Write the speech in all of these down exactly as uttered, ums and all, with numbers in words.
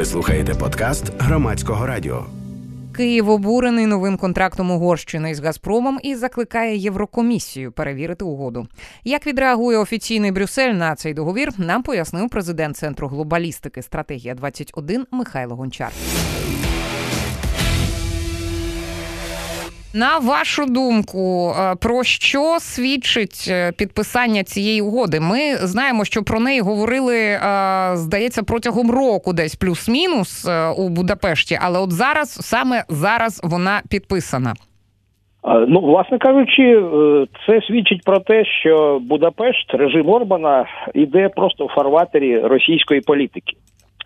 Ви слухаєте подкаст Громадського радіо. Київ обурений новим контрактом Угорщини із «Газпромом» і закликає Єврокомісію перевірити угоду. Як відреагує офіційний Брюссель на цей договір, нам пояснив президент Центру глобалістики «Стратегія двадцять один» Михайло Гончар. На вашу думку, про що свідчить підписання цієї угоди? Ми знаємо, що про неї говорили, здається, протягом року десь плюс-мінус у Будапешті, але от зараз, саме зараз вона підписана. Ну, власне кажучи, це свідчить про те, що Будапешт, режим Орбана, іде просто в фарватері російської політики.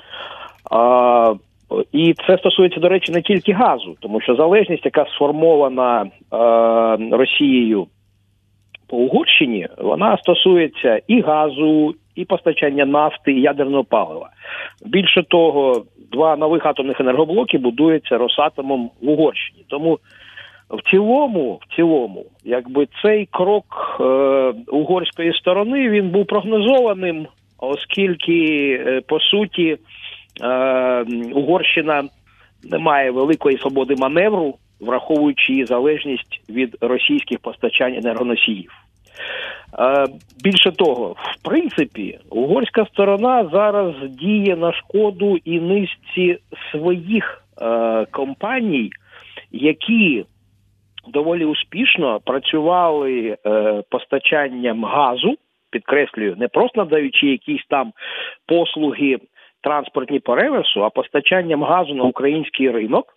А І це стосується, до речі, не тільки газу, тому що залежність, яка сформована е, Росією по Угорщині, вона стосується і газу, і постачання нафти, і ядерного палива. Більше того, два нових атомних енергоблоки будуються Росатомом в Угорщині. Тому в цілому, в цілому, якби цей крок е, угорської сторони, він був прогнозованим, оскільки, е, по суті, Е, Угорщина не має великої свободи маневру, враховуючи її залежність від російських постачань енергоносіїв. Е, більше того, в принципі, угорська сторона зараз діє на шкоду і низці своїх е, компаній, які доволі успішно працювали е, постачанням газу, підкреслюю, не просто надаючи якісь там послуги транспортні по реверсу, а постачанням газу на український ринок,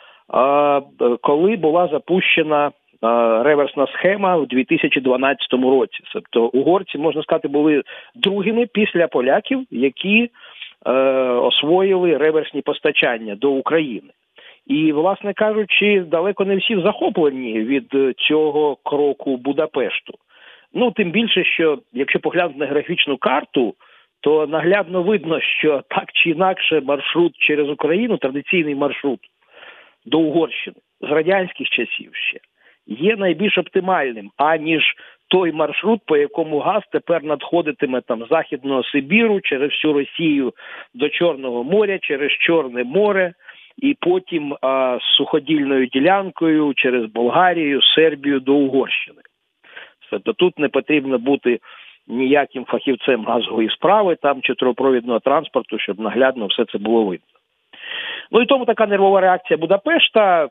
коли була запущена реверсна схема в дві тисячі дванадцятому році. Тобто угорці, можна сказати, були другими після поляків, які освоїли реверсні постачання до України. І, власне кажучи, далеко не всі захоплені від цього кроку Будапешту. Ну, тим більше, що, якщо поглянути на географічну карту, то наглядно видно, що так чи інакше маршрут через Україну, традиційний маршрут до Угорщини з радянських часів ще, є найбільш оптимальним, аніж той маршрут, по якому газ тепер надходитиме там з Західного Сибіру, через всю Росію до Чорного моря, через Чорне море, і потім а, з суходільною ділянкою через Болгарію, Сербію до Угорщини. Тобто тут не потрібно бути ніяким фахівцем газової справи там чи трубопровідного транспорту, щоб наглядно все це було видно. Ну і тому така нервова реакція Будапешта.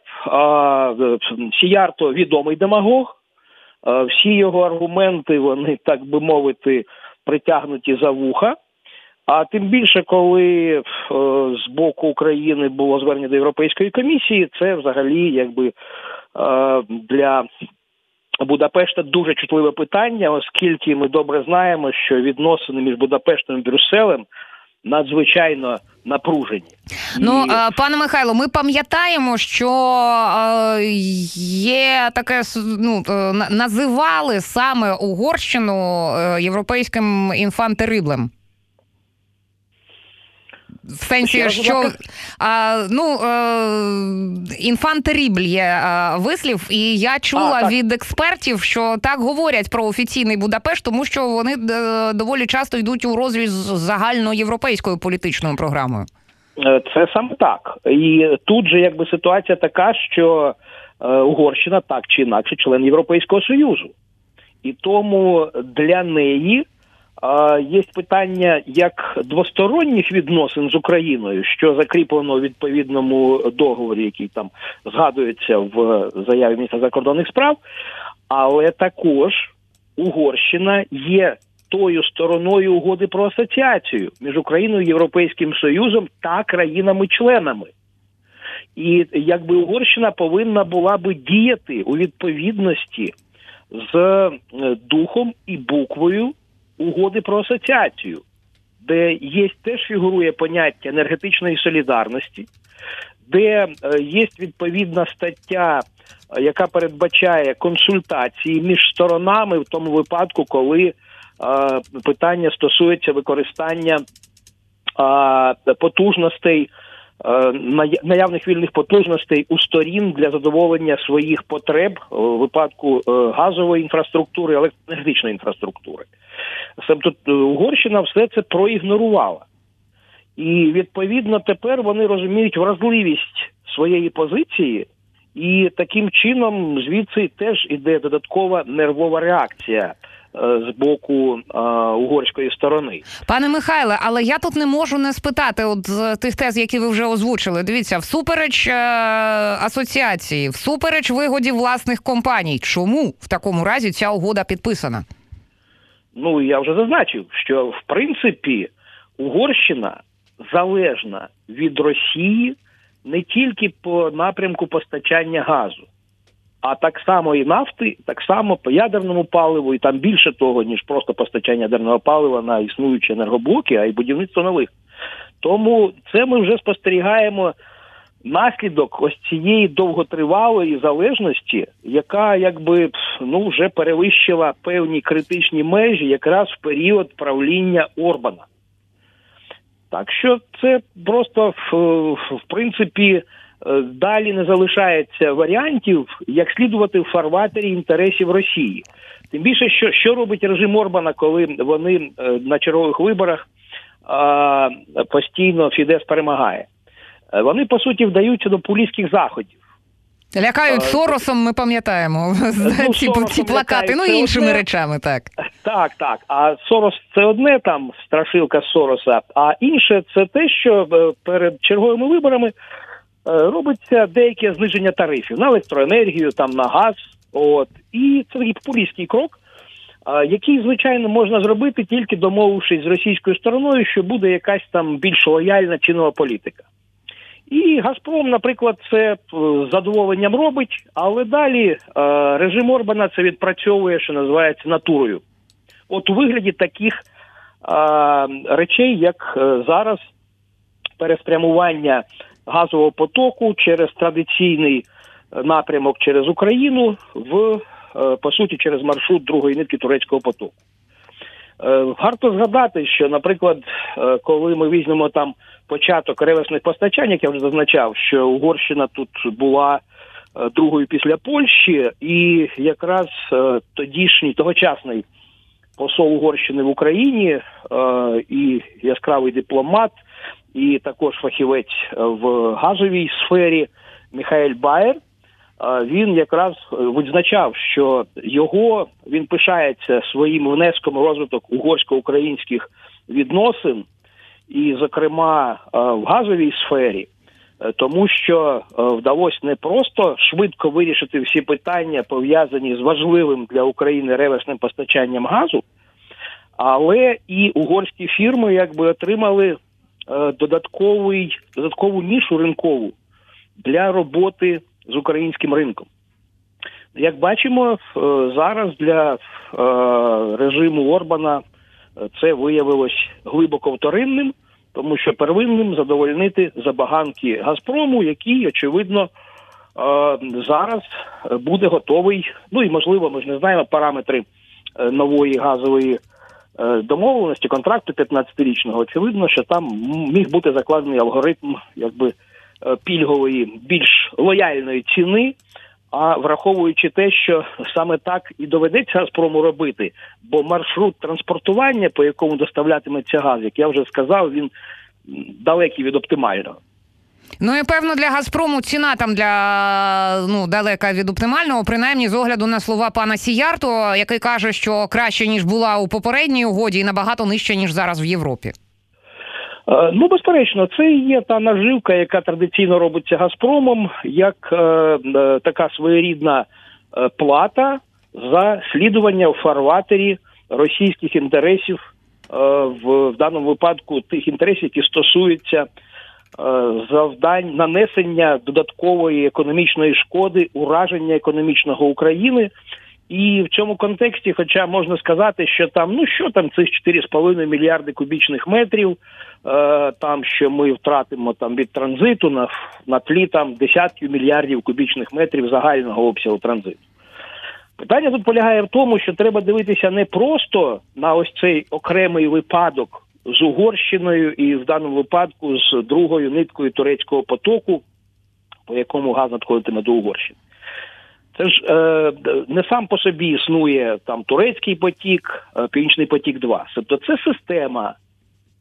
Сіярто відомий демагог. А, всі його аргументи, вони, так би мовити, притягнуті за вуха. А тим більше, коли а, з боку України було звернення до Європейської комісії, це взагалі якби а, для Будапешта дуже чутливе питання, оскільки ми добре знаємо, що відносини між Будапештом і Брюсселем надзвичайно напружені. Ну, і... пане Михайло, ми пам'ятаємо, що є таке, ну, називали саме Угорщину європейським інфантериблем. В сенсі, що а, ну, інфантерібль є а, вислів, і я чула а, від експертів, що так говорять про офіційний Будапешт, тому що вони доволі часто йдуть у розріз з загальноєвропейською політичною програмою. Це саме так. І тут же якби ситуація така, що е, Угорщина так чи інакше член Європейського Союзу. І тому для неї є питання як двосторонніх відносин з Україною, що закріплено у відповідному договорі, який там згадується в заяві міністра закордонних справ, але також Угорщина є тою стороною угоди про асоціацію між Україною і Європейським Союзом та країнами-членами. І якби Угорщина повинна була би діяти у відповідності з духом і буквою угоди про асоціацію, де є теж фігурує поняття енергетичної солідарності, де є відповідна стаття, яка передбачає консультації між сторонами в тому випадку, коли е, питання стосується використання е, потужностей, е, наявних вільних потужностей у сторін для задоволення своїх потреб у випадку е, газової інфраструктури, електроенергетичної інфраструктури. Тобто Угорщина все це проігнорувала. І, відповідно, тепер вони розуміють вразливість своєї позиції, і таким чином звідси теж іде додаткова нервова реакція з боку а, угорської сторони. Пане Михайле, але я тут не можу не спитати от з тих тез, які ви вже озвучили. Дивіться, всупереч е- асоціації, всупереч вигоді власних компаній. Чому в такому разі ця угода підписана? Ну, я вже зазначив, що, в принципі, Угорщина залежна від Росії не тільки по напрямку постачання газу, а так само і нафти, так само по ядерному паливу, і там більше того, ніж просто постачання ядерного палива на існуючі енергоблоки, а й будівництво нових. Тому це ми вже спостерігаємо наслідок ось цієї довготривалої залежності, яка якби ну вже перевищила певні критичні межі якраз в період правління Орбана. Так що це просто, в, в принципі, далі не залишається варіантів, як слідувати в фарватері інтересів Росії. Тим більше, що, що робить режим Орбана, коли вони на чергових виборах а, постійно Фідес перемагає. Вони, по суті, вдаються до популістських заходів. Лякають а, Соросом, ми пам'ятаємо, ну, ці, ці плакати, ну і іншими одне. речами, так. Так, так. А Сорос – це одне, там, страшилка Сороса, а інше – це те, що перед черговими виборами робиться деяке зниження тарифів на електроенергію, там, на газ. От. І це такий популістський крок, який, звичайно, можна зробити тільки домовившись з російською стороною, що буде якась там більш лояльна цінова політика. І «Газпром», наприклад, це з задоволенням робить, але далі е, режим Орбана це відпрацьовує, що називається, натурою. От у вигляді таких е, речей, як е, зараз переспрямування газового потоку через традиційний напрямок через Україну в, е, по суті, через маршрут другої нитки турецького потоку. Е, варто згадати, що, наприклад, е, коли ми візьмемо там початок реверсних постачань, як я вже зазначав, що Угорщина тут була е, другою після Польщі, і якраз е, тодішній, тогочасний посол Угорщини в Україні е, і яскравий дипломат, і також фахівець в газовій сфері Міхаель Баєр, е, він якраз відзначав, що його, він пишається своїм внеском у розвиток угорсько-українських відносин, і, зокрема, в газовій сфері, тому що вдалося не просто швидко вирішити всі питання, пов'язані з важливим для України реверсним постачанням газу, але і угорські фірми якби отримали додатковий, додаткову нішу ринкову для роботи з українським ринком. Як бачимо, зараз для режиму Орбана це виявилось глибоко вторинним, тому що первинним задовольнити забаганки «Газпрому», який, очевидно, зараз буде готовий, ну і, можливо, ми ж не знаємо параметри нової газової домовленості, контракту п'ятнадцятирічного. Очевидно, що там міг бути закладений алгоритм якби пільгової, більш лояльної ціни, а враховуючи те, що саме так і доведеться «Газпрому» робити, бо маршрут транспортування, по якому доставлятиметься газ, як я вже сказав, він далекий від оптимального. Ну і, певно, для «Газпрому» ціна там для, ну, далека від оптимального, принаймні з огляду на слова пана Сіярто, який каже, що краще, ніж була у попередній угоді і набагато нижче, ніж зараз в Європі. Ну, безперечно, це і є та наживка, яка традиційно робиться «Газпромом», як е, е, така своєрідна е, плата за слідування в фарватері російських інтересів, е, в, в даному випадку тих інтересів, які стосуються е, завдань нанесення додаткової економічної шкоди, ураження економічного України. І в цьому контексті, хоча можна сказати, що там, ну що там, цих чотири з половиною мільярди кубічних метрів, е, там, що ми втратимо там від транзиту на, на тлі там десятків мільярдів кубічних метрів загального обсягу транзиту. Питання тут полягає в тому, що треба дивитися не просто на ось цей окремий випадок з Угорщиною і в даному випадку з другою ниткою турецького потоку, по якому газ надходитиме до Угорщини. Це ж е, не сам по собі існує там турецький потік, е, Північний потік-два. Тобто це система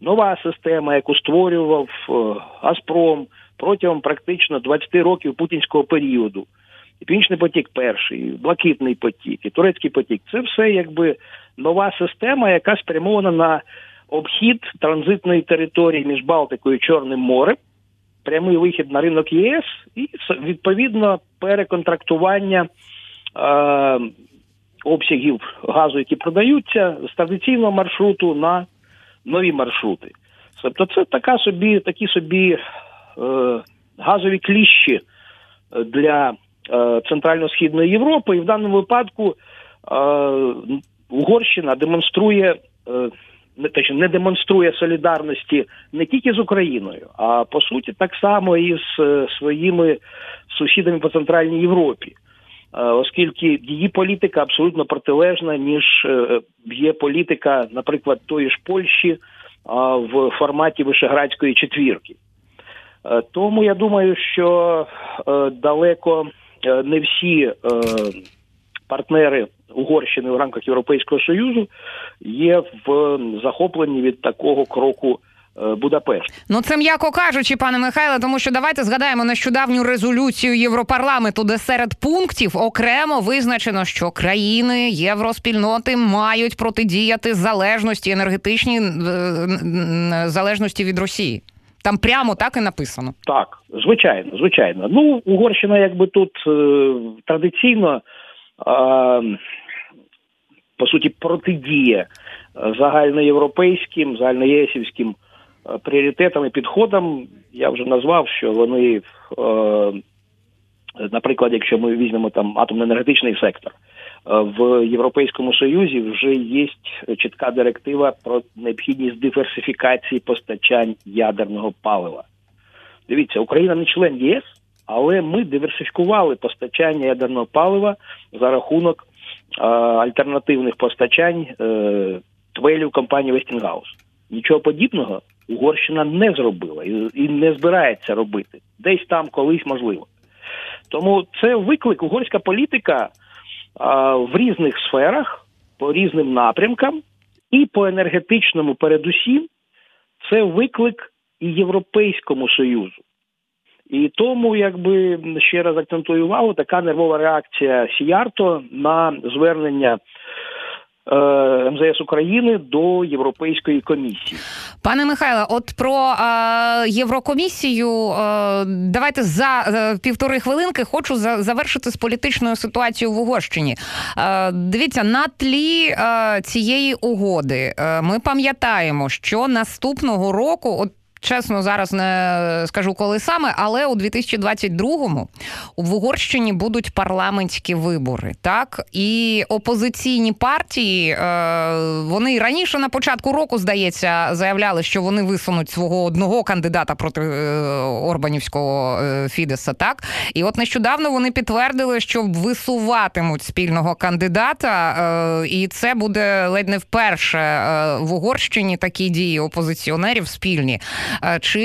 нова система, яку створював Газпром протягом практично двадцять років путінського періоду. І Північний потік перший, Блакитний потік, і Турецький потік. Це все якби нова система, яка спрямована на обхід транзитної території між Балтикою і Чорним морем, прямий вихід на ринок ЄС і, відповідно, переконтрактування е, обсягів газу, які продаються, з традиційного маршруту на нові маршрути. Тобто це така собі, такі собі е, газові кліщі для е, Центрально-Східної Європи. І в даному випадку е, Угорщина демонструє, е, не, точно, не демонструє солідарності не тільки з Україною, а по суті так само і з е, своїми сусідами по Центральній Європі. Оскільки її політика абсолютно протилежна, ніж є політика, наприклад, тої ж Польщі в форматі Вишеградської четвірки. Тому я думаю, що далеко не всі партнери Угорщини в рамках Європейського Союзу є в захопленні від такого кроку Будапешт. Ну, це м'яко кажучи, пане Михайле, тому що давайте згадаємо нещодавню резолюцію Європарламенту, де серед пунктів окремо визначено, що країни євроспільноти мають протидіяти залежності, енергетичній залежності від Росії. Там прямо так і написано. Так, звичайно, звичайно. Ну, Угорщина якби тут е, традиційно, е, по суті, протидіє загальноєвропейським, загальноєсівським пріоритетам і підходам. Я вже назвав, що вони, е, наприклад, якщо ми візьмемо там атомно-енергетичний сектор, е, в Європейському Союзі вже є чітка директива про необхідність диверсифікації постачань ядерного палива. Дивіться, Україна не член ЄС, але ми диверсифікували постачання ядерного палива за рахунок е, альтернативних постачань е, твелів компанії Westinghouse. Нічого подібного Угорщина не зробила і, і не збирається робити. Десь там колись можливо. Тому це виклик, угорська політика а, в різних сферах, по різним напрямкам і по енергетичному передусім, це виклик і Європейському Союзу. І тому, якби, ще раз акцентую увагу, така нервова реакція Сіярто на звернення Ем Зе Ес України до Європейської комісії. Пане Михайле, от про е, Єврокомісію е, давайте за е, півтори хвилинки хочу за, завершити з політичною ситуацією в Угорщині. Е, дивіться, на тлі е, цієї угоди е, ми пам'ятаємо, що наступного року, от чесно, зараз не скажу, коли саме, але у дві тисячі двадцять другому в Угорщині будуть парламентські вибори, так? І опозиційні партії, вони раніше на початку року, здається, заявляли, що вони висунуть свого одного кандидата проти орбанівського Фідеса, так? І от нещодавно вони підтвердили, що висуватимуть спільного кандидата, і це буде ледь не вперше в Угорщині такі дії опозиціонерів спільні. Чи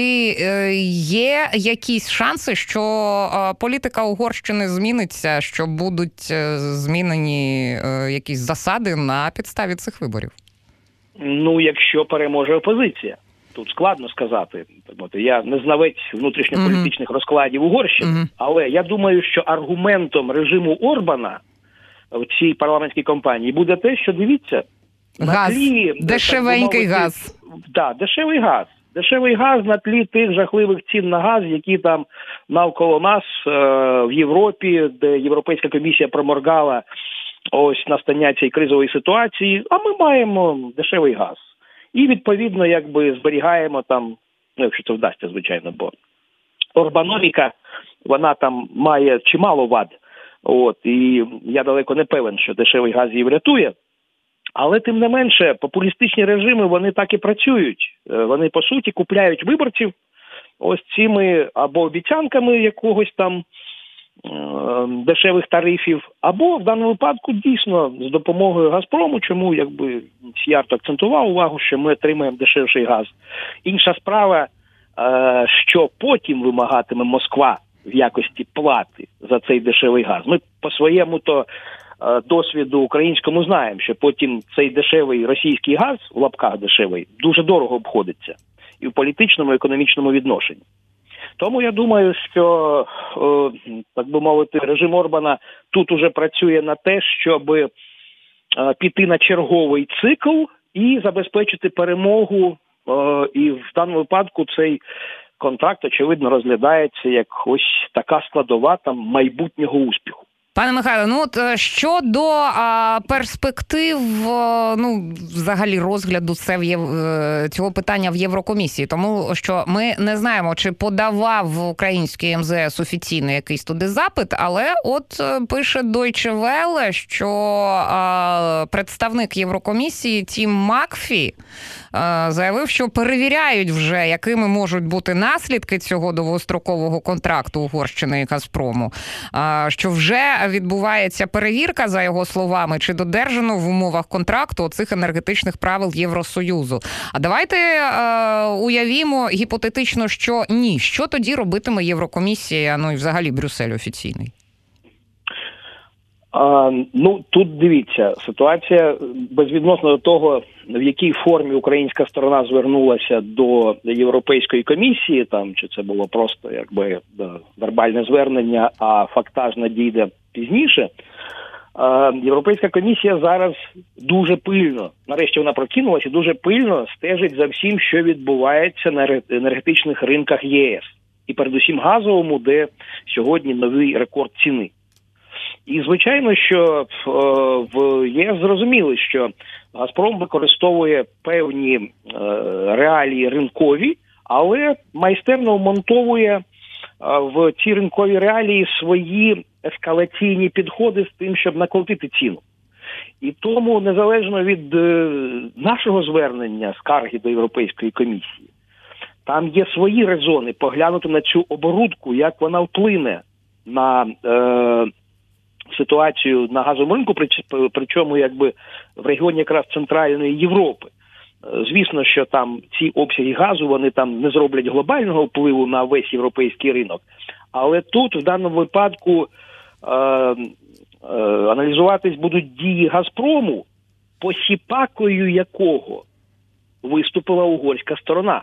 є якісь шанси, що політика Угорщини зміниться, що будуть змінені якісь засади на підставі цих виборів? Ну, якщо переможе опозиція. Тут складно сказати. Я не знавець внутрішньополітичних mm-hmm. розкладів Угорщини, mm-hmm. але я думаю, що аргументом режиму Орбана в цій парламентській кампанії буде те, що, дивіться, газ. на тлі... Дешевенький так, газ. Так, да, дешевий газ. Дешевий газ на тлі тих жахливих цін на газ, які там навколо нас е, в Європі, де Європейська комісія проморгала ось настання цієї кризової ситуації, а ми маємо дешевий газ. І, відповідно, якби зберігаємо там, ну, якщо це вдасться, звичайно, бо орбаноміка, вона там має чимало вад. От, і я далеко не певен, що дешевий газ її врятує. Але, тим не менше, популістичні режими, вони так і працюють. Вони, по суті, купляють виборців ось цими або обіцянками якогось там е- дешевих тарифів, або, в даному випадку, дійсно, з допомогою Газпрому, чому, якби, Сіярто акцентував увагу, що ми отримаємо дешевший газ. Інша справа, е- що потім вимагатиме Москва в якості плати за цей дешевий газ. Ми по-своєму-то досвіду українському знаємо, що потім цей дешевий російський газ, в лапках дешевий, дуже дорого обходиться і в політичному, і економічному відношенні. Тому я думаю, що, так би мовити, режим Орбана тут уже працює на те, щоб піти на черговий цикл і забезпечити перемогу. І в даному випадку цей контракт, очевидно, розглядається як ось така складова там майбутнього успіху. Пане Михайло, ну от щодо а, перспектив, ну, взагалі розгляду це в Єв... цього питання в Єврокомісії, тому що ми не знаємо, чи подавав український ем зе ес офіційно якийсь туди запит, але от пише Deutsche Welle, що а, представник Єврокомісії Тім Макфі а, заявив, що перевіряють вже, якими можуть бути наслідки цього довгострокового контракту Угорщини і Газпрому, а, що вже відбувається перевірка, за його словами, чи додержано в умовах контракту цих енергетичних правил Євросоюзу. А давайте е, уявімо гіпотетично, що ні. Що тоді робитиме Єврокомісія, ну і взагалі Брюссель офіційний? А, ну, тут дивіться, ситуація безвідносно до того, в якій формі українська сторона звернулася до Європейської комісії, там, чи це було просто якби вербальне звернення, а фактаж надійде пізніше. А, Європейська комісія зараз дуже пильно, нарешті вона прокинулася, дуже пильно стежить за всім, що відбувається на енергетичних ринках ЄС. І передусім газовому, де сьогодні новий рекорд ціни. І, звичайно, що в ЄС зрозуміли, що «Газпром» використовує певні е, реалії ринкові, але майстерно вмонтовує е, в ці ринкові реалії свої ескалаційні підходи з тим, щоб накрутити ціну. І тому, незалежно від е, нашого звернення, скарги до Європейської комісії, там є свої резони поглянути на цю оборудку, як вона вплине на е, ситуацію на газовому ринку, причому якби в регіоні якраз Центральної Європи. Звісно, що там ці обсяги газу, вони там не зроблять глобального впливу на весь європейський ринок. Але тут, в даному випадку, е- е- аналізуватись будуть дії «Газпрому», посіпакою якого виступила угорська сторона.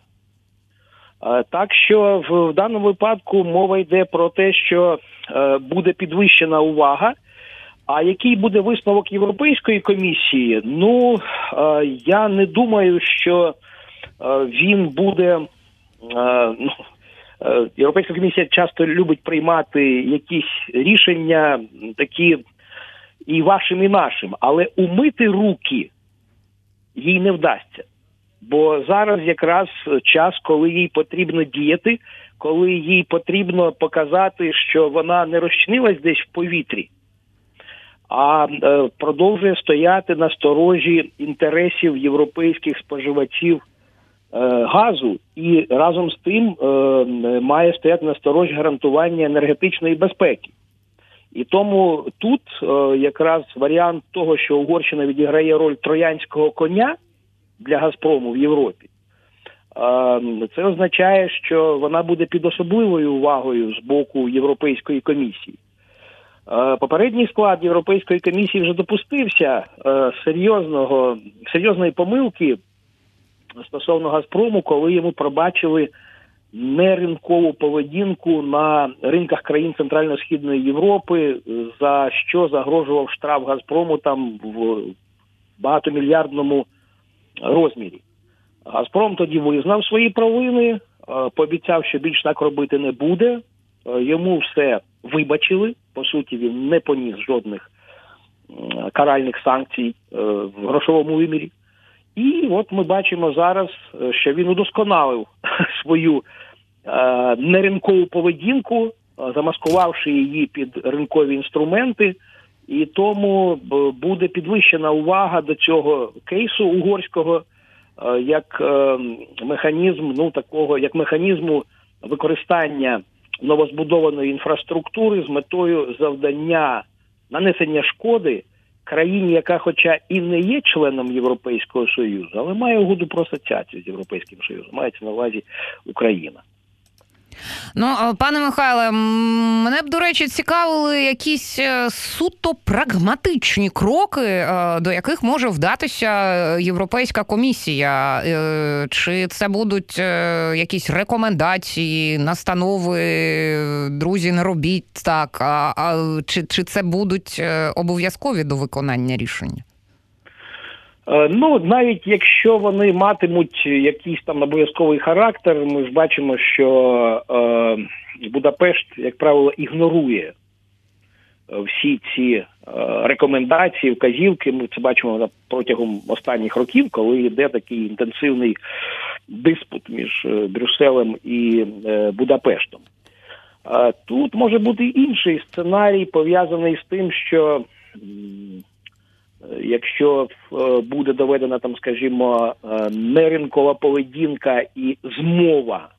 Е- так що в, в даному випадку мова йде про те, що е- буде підвищена увага. А який буде висновок Європейської комісії? Ну, е, я не думаю, що е, він буде... Е, ну, е, Європейська комісія часто любить приймати якісь рішення такі і вашим, і нашим. Але умити руки їй не вдасться. Бо зараз якраз час, коли їй потрібно діяти, коли їй потрібно показати, що вона не розчинилась десь в повітрі, а е, продовжує стояти на сторожі інтересів європейських споживачів е, газу і разом з тим е, має стояти на сторожі гарантування енергетичної безпеки. І тому тут е, якраз варіант того, що Угорщина відіграє роль троянського коня для «Газпрому» в Європі, е, це означає, що вона буде під особливою увагою з боку Європейської комісії. Попередній склад Європейської комісії вже допустився е, серйозного, серйозної помилки стосовно «Газпрому», коли йому пробачили неринкову поведінку на ринках країн Центрально-Східної Європи, за що загрожував штраф «Газпрому» там в багатомільярдному розмірі. «Газпром» тоді визнав свої провини, е, пообіцяв, що більш так робити не буде. Е, йому все вибачили. По суті, він не поніс жодних каральних санкцій е, в грошовому вимірі. І от ми бачимо зараз, що він удосконалив свою е, неринкову поведінку, замаскувавши її під ринкові інструменти. І тому буде підвищена увага до цього кейсу угорського е, як е, механізм, ну такого, як механізму використання новозбудованої інфраструктури з метою завдання нанесення шкоди країні, яка хоча і не є членом Європейського Союзу, але має угоду про асоціацію з Європейським Союзом, мається на увазі Україна. Ну, пане Михайле, мене б, до речі, цікавили якісь суто прагматичні кроки, до яких може вдатися Європейська комісія. Чи це будуть якісь рекомендації, настанови, друзі, не робіть так, а, а чи, чи це будуть обов'язкові до виконання рішення? Ну, навіть якщо вони матимуть якийсь там обов'язковий характер, ми ж бачимо, що е, Будапешт, як правило, ігнорує всі ці е, рекомендації, вказівки. Ми це бачимо протягом останніх років, коли йде такий інтенсивний диспут між Брюсселем і е, Будапештом. Е, тут може бути інший сценарій, пов'язаний з тим, що якщо буде доведена, там, скажімо, неринкова поведінка і змова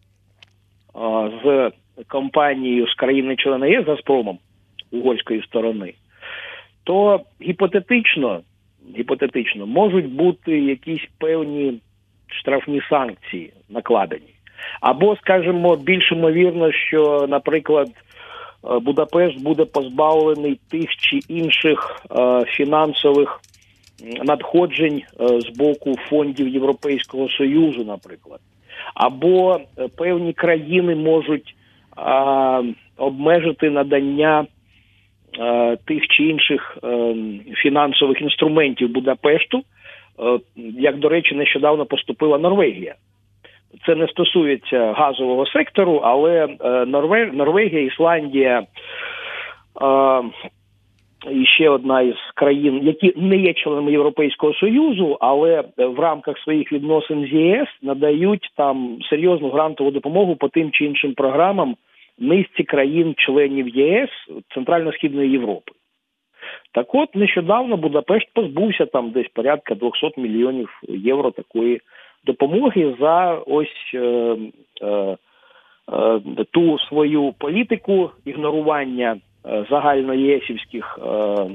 з компанією, з країни-члени ЄС, Газпромом, угорської сторони, то гіпотетично, гіпотетично можуть бути якісь певні штрафні санкції накладені. Або, скажімо, більш ймовірно, що, наприклад, Будапешт буде позбавлений тих чи інших е, фінансових надходжень е, з боку фондів Європейського Союзу, наприклад. Або е, певні країни можуть е, обмежити надання е, тих чи інших е, фінансових інструментів Будапешту, е, як, до речі, нещодавно поступила Норвегія. Це не стосується газового сектору, але е, Норвег, Норвегія, Ісландія е, і ще одна із країн, які не є членами Європейського Союзу, але в рамках своїх відносин з ЄС надають там серйозну грантову допомогу по тим чи іншим програмам низці країн-членів ЄС Центрально-Східної Європи. Так от, нещодавно Будапешт позбувся там десь порядка двісті мільйонів євро такої допомоги за ось е, е, е, ту свою політику ігнорування е, загальноєсівських е, е,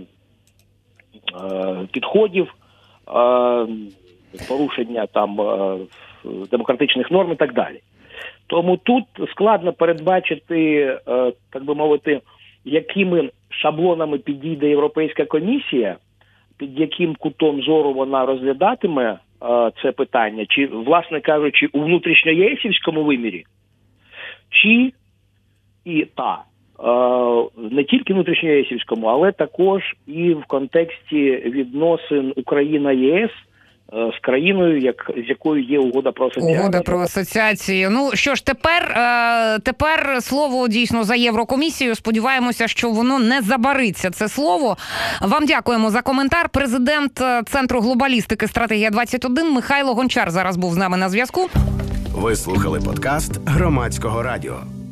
підходів, е, порушення там е, демократичних норм і так далі. Тому тут складно передбачити, е, так би мовити, якими шаблонами підійде Європейська комісія, під яким кутом зору вона розглядатиме це питання, чи, власне кажучи, у внутрішньоєсівському вимірі, чи і та, не тільки внутрішньоєсівському, але також і в контексті відносин Україна-ЄС з країною, як, з якою є угода про асоціацію. Угода про асоціацію. Ну, що ж, тепер, тепер слово дійсно за Єврокомісію. Сподіваємося, що воно не забариться, це слово. Вам дякуємо за коментар. Президент Центру глобалістики «Стратегія двадцять один» Михайло Гончар зараз був з нами на зв'язку. Ви слухали подкаст Громадського радіо.